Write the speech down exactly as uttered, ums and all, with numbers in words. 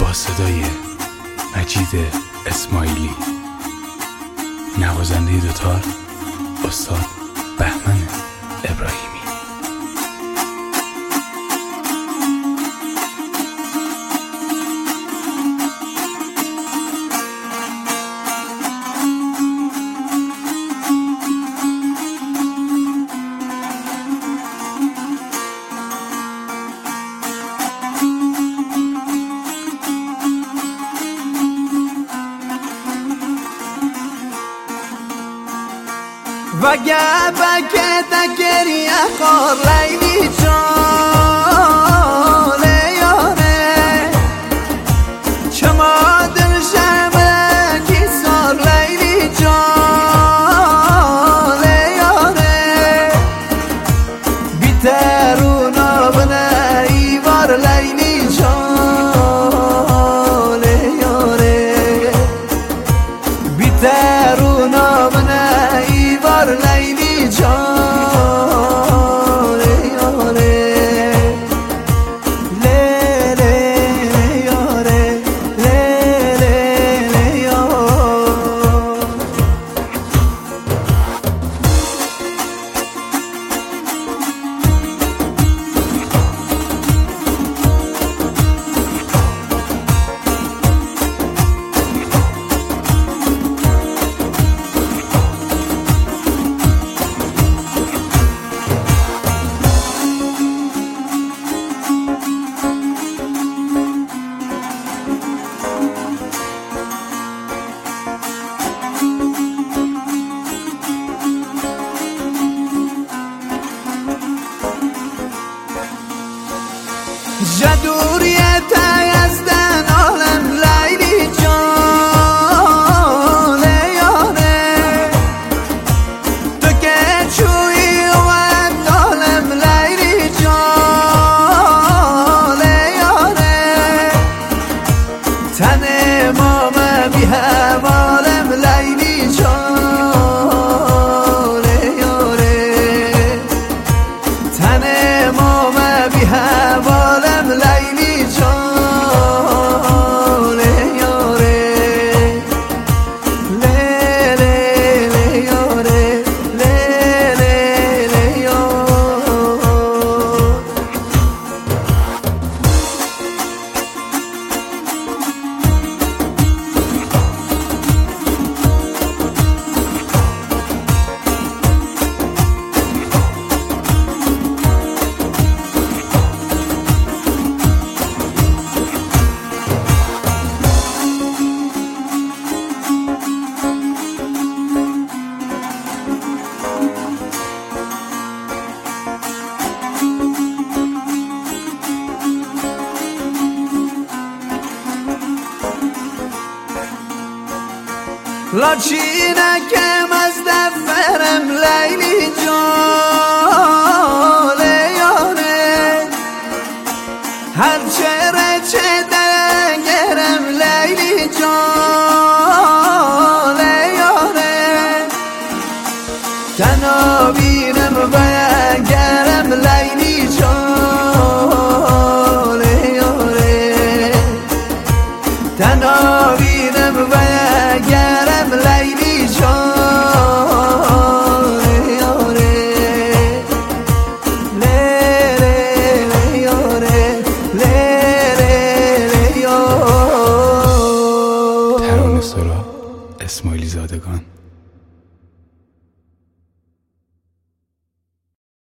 با صدای مجید اسماعیلی، نوازنده دوتار استاد بهمن ابراهیمی. وگه بگه دگری اخار لیلی جان یاره چما دل شمکی سار لیلی جان یاره بیترونا بنه ایوار لیلی جان یاره بیترونا بنه لیلی جان یاره لیلی یاره لیلی یاره. جدوریت یزدن عالم لیلی جان یاره تو که چوی اومد عالم لیلی جان یاره تن مام بی حوالم لیلی جان یاره تن مام بی حوالم لیلی جان یاره لیلی یاره لیلی یاره. لاچینکم از دفرم لیلی جان یاره هرچه رچه دنگرم لیلی جان یاره تنابینم بگرم لیلی جان یاره تنابینم بگرم لیلی جان یاره لیلی یاره لیلی یاره. ترانه سرا اسماعیلی زادگان.